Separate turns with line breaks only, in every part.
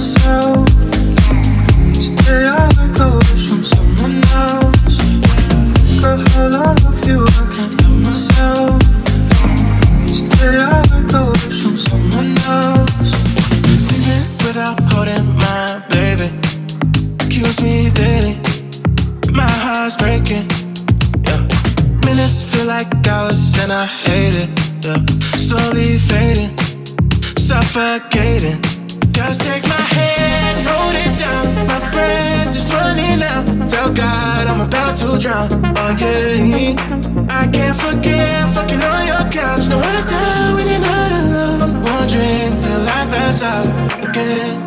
myself. Stay awake away from someone else. Girl, I love you, I can't help myself. Stay awake away from someone else.
Sleeping without holding my baby kills me daily. My heart's breaking, yeah. Minutes feel like hours and I hate it, yeah. Slowly fading, suffocating. Just take my hand, hold it down. My breath is running out. Tell God I'm about to drown. Oh yeah, I can't forget fucking on your couch. No, I die when you're not around. I'm wondering till I pass out again.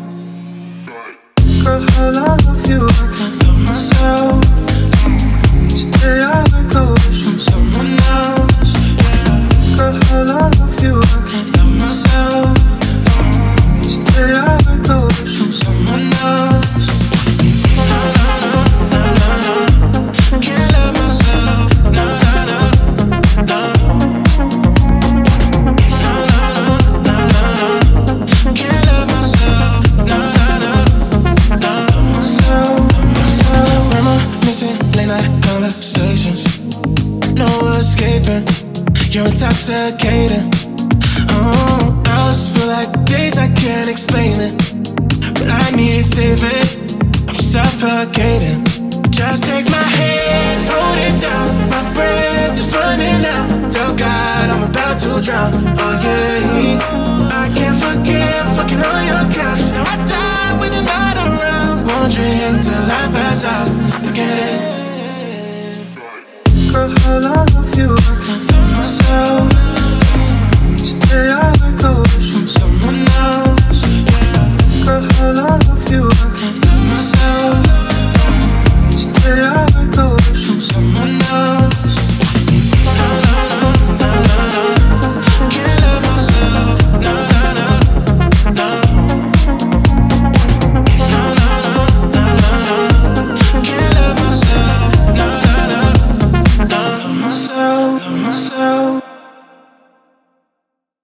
Girl, I love you, I can't help myself. Stay awake away from someone else. Girl, I love you, I can't help myself. Stay awake away from someone else.
No, no, no, no, no, no. Can't love myself. No, no, no, no. No, no, no, no, no. Can't love myself. No, no, no, no. Reminiscing late night conversations. No escaping. You're intoxicating. Oh, hours feel like days, I can't explain it, but I need saving. I'm suffocating. Just take my hand, hold it down. My breath is running out. Tell God I'm about to drown. Oh yeah, I can't forget fucking on your couch. Now I die when you're not around. Wondering till I pass out.